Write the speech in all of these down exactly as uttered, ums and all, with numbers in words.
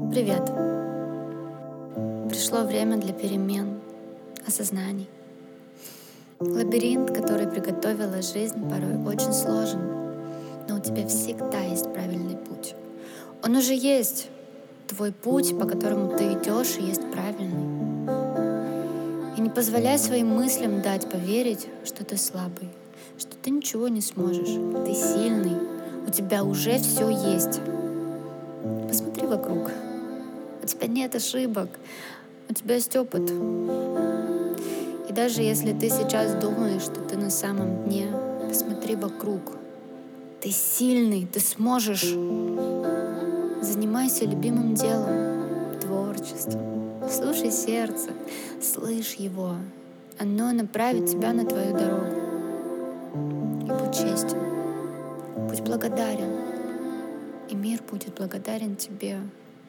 Привет! Пришло время для перемен, осознаний. Лабиринт, который приготовила жизнь, порой очень сложен, но у тебя всегда есть правильный путь. Он уже есть. Твой путь, по которому ты идешь, есть правильный. И не позволяй своим мыслям дать поверить, что ты слабый, что ты ничего не сможешь. Ты сильный, у тебя уже все есть. Посмотри вокруг. У тебя нет ошибок, у тебя есть опыт. И даже если ты сейчас думаешь, что ты на самом дне, посмотри вокруг. Ты сильный, ты сможешь. Занимайся любимым делом, творчеством. Слушай сердце, слышь его. Оно направит тебя на твою дорогу. И будь честен, будь благодарен. И мир будет благодарен тебе.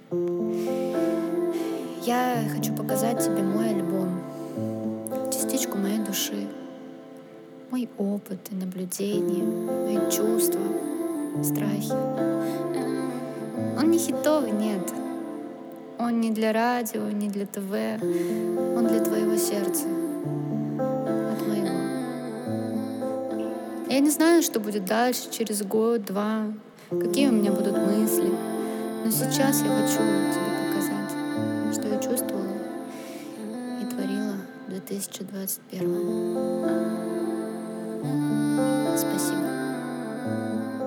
Я хочу показать тебе мой альбом, частичку моей души, мой опыт и наблюдения, мои чувства, страхи. Он не хитовый, нет. Он не для радио, не для ТВ. Он для твоего сердца. От моего. Я не знаю, что будет дальше, через год, два, какие у меня будут мысли. Но сейчас я хочу тебе показать, что я чувствовала и творила в две тысячи двадцать первом. Спасибо.